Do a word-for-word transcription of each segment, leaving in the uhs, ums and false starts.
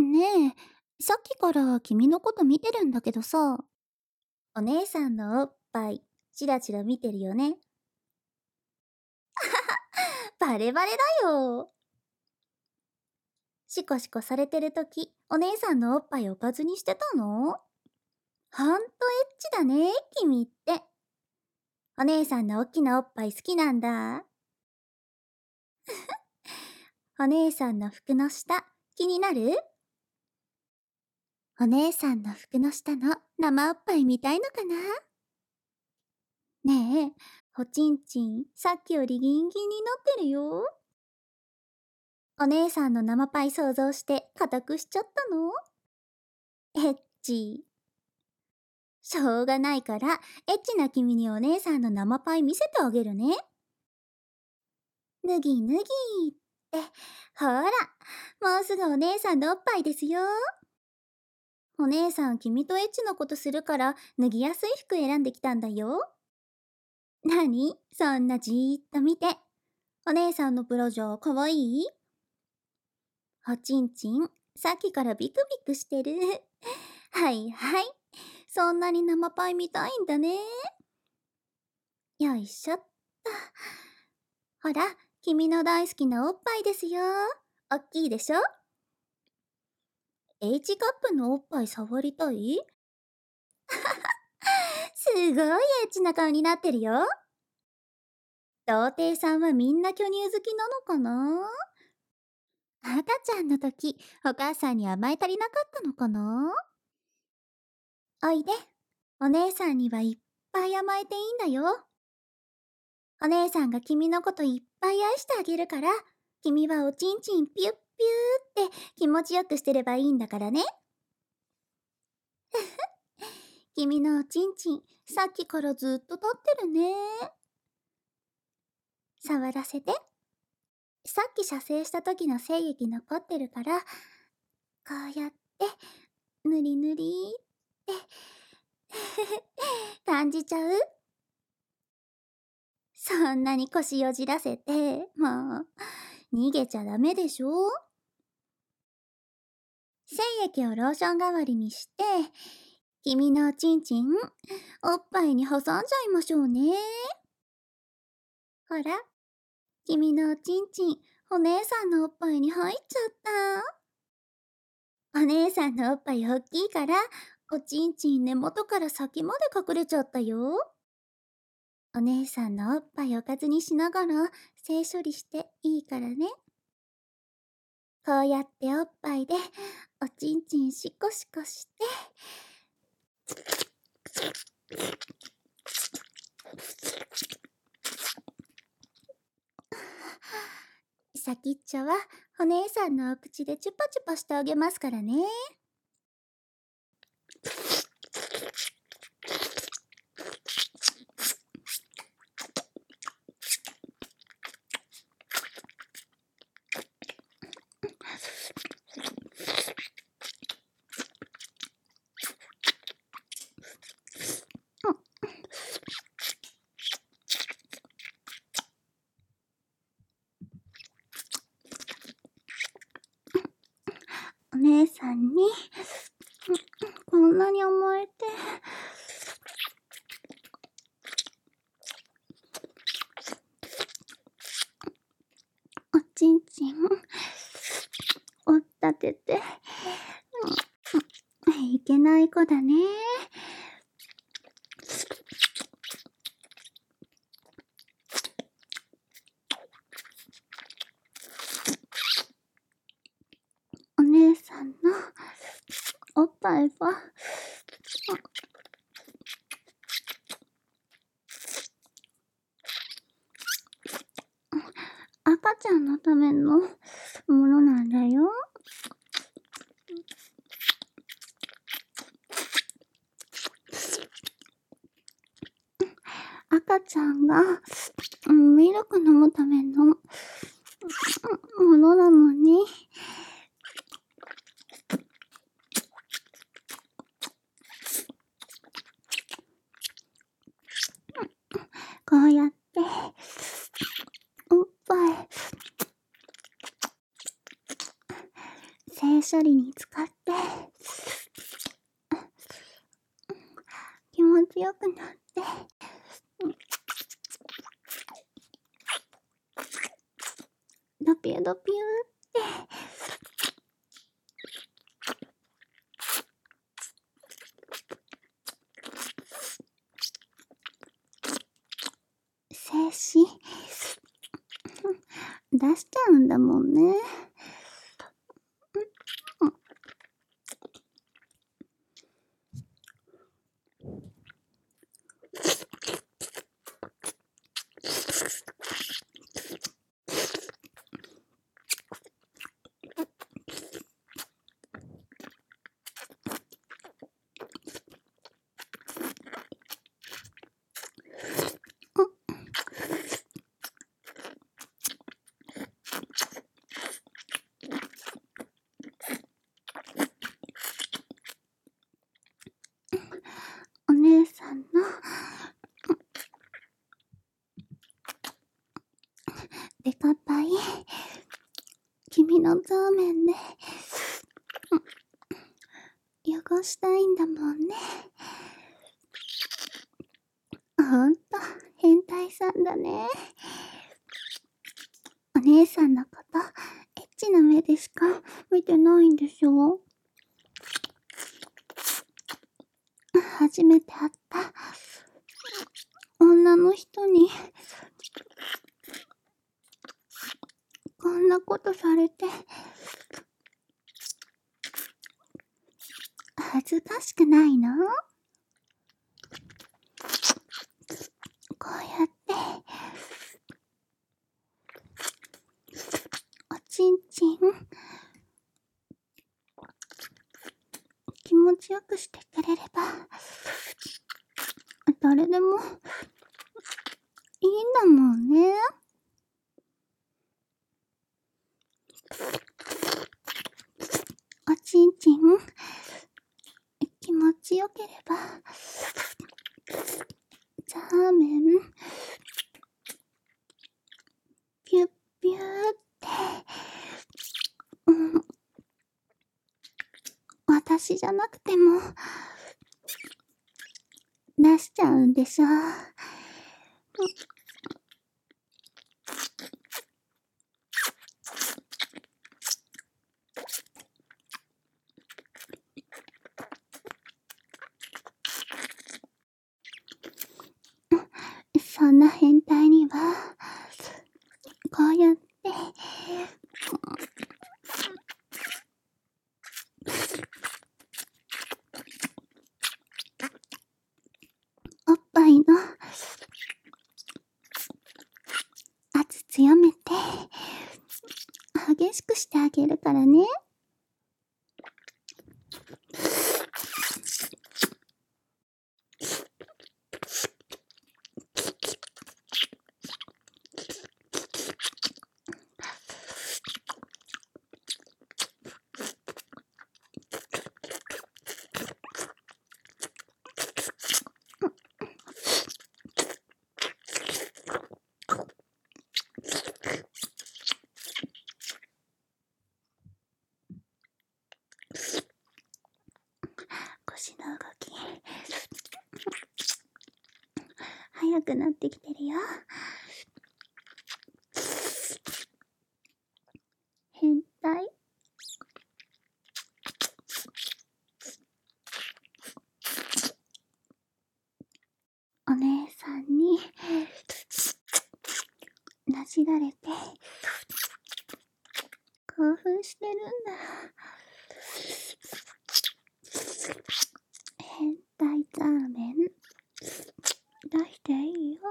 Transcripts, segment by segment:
ねえ、さっきから君のこと見てるんだけどさ、お姉さんのおっぱい、チラチラ見てるよね。バレバレだよ。シコシコされてるとき、お姉さんのおっぱいおかずにしてたの？ほんとエッチだね、君って。お姉さんのおっきなおっぱい好きなんだ。お姉さんの服の下、気になる？お姉さんの服の下の生おっぱい見たいのかな？ねえ、おちんちん、さっきよりギンギンになってるよ。お姉さんの生パイ想像して固くしちゃったの？エッチ。しょうがないから、エッチな君にお姉さんの生パイ見せてあげるね。ぬぎぬぎーって。ほら、もうすぐお姉さんのおっぱいですよ。お姉さん君とエッチなことするから脱ぎやすい服選んできたんだよ。なにそんなじーっと見て。お姉さんのブラジャーかわいい？おちんちん、さっきからビクビクしてる。はいはい。そんなに生パイ見たいんだね。よいしょっと。ほら、君の大好きなおっぱいですよ。おっきいでしょ？ H カップのおっぱい触りたい？すごいエッチな顔になってるよ。童貞さんはみんな巨乳好きなのかな？赤ちゃんの時、お母さんに甘え足りなかったのかな？おいで。お姉さんにはいっぱい甘えていいんだよ。お姉さんが君のこといっぱい愛してあげるから、君はおちんちんピュッピューって気持ちよくしてればいいんだからね。君のおちんちん、さっきからずっと立ってるね。触らせて。さっき射精した時の精液残ってるから、こうやって、ぬりぬりって感じちゃう？そんなに腰よじらせて、もう、逃げちゃダメでしょ？精液をローション代わりにして、君のおちんちん、おっぱいに挟んじゃいましょうね。ほら、君のおちんちん、お姉さんのおっぱいに入っちゃった。お姉さんのおっぱい大きいから、おちんちん根元から先まで隠れちゃったよ。お姉さんのおっぱいおかずにしながら、性処理していいからね。こうやっておっぱいで、おちんちんシコシコして、先っちょはお姉さんのお口でチュパチュパしてあげますからね。お姉さんに、こんなに甘えて。おちんちん、おったてて。いけない子だね。お姉さんのおっぱいは、赤ちゃんのためのものなんだよ。赤ちゃんがミルク飲むためのものなのに。こうやっておっぱい性処理に使って、気持ちよくなって、ドピュドピュって、精子出しちゃうんだもんね。お姉さんのデカパイ、君のザーメンで汚したいんだもんね。ほんと変態さんだね。お姉さんのことエッチな目でしか見てないんでしょ。初めて会った女の人にこんなことされて恥ずかしくないの？こうやっておちんちん気持ちよくしてくれれば誰でもいいんだもんね。おちんちん気持ちよければザーメンピュッピューって、うん、私じゃなくても出しちゃうんでしょ。そんな変態にはこうやっておっぱいの圧強めて激しくしてあげるからね。腰の動き速くなってきてるよ。変態。お姉さんになじられて興奮してるんだ。変態ザーメン出していいよ。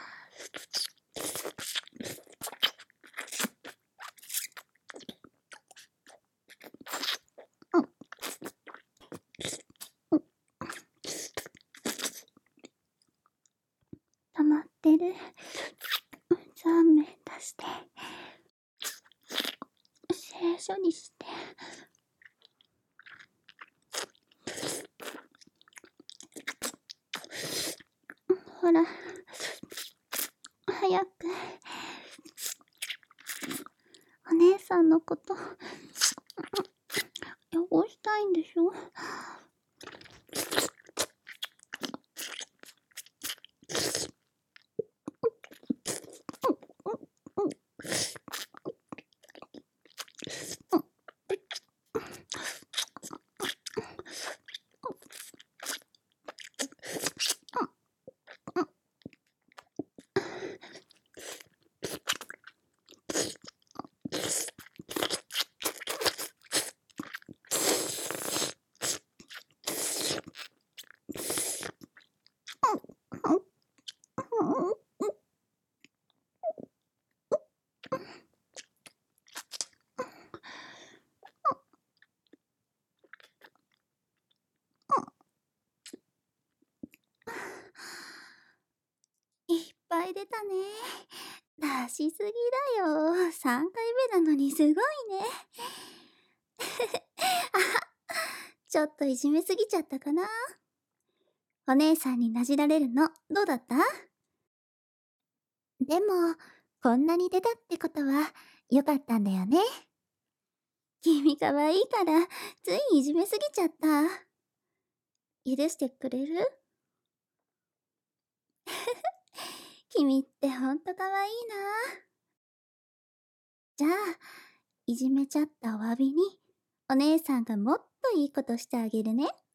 溜まってるザーメン出して清処理して、ほら早くお姉さんのことないんでしょ？いっぱい出たね。出しすぎだよ。さんかいめなのにすごいね。ちょっといじめすぎちゃったかな。お姉さんになじられるのどうだった？でも、こんなに出たってことは良かったんだよね。君かわいいから、ついいじめすぎちゃった。許してくれる？君ってほんとかわいいな。じゃあ、いじめちゃったお詫びに、お姉さんがもっといいことしてあげるね。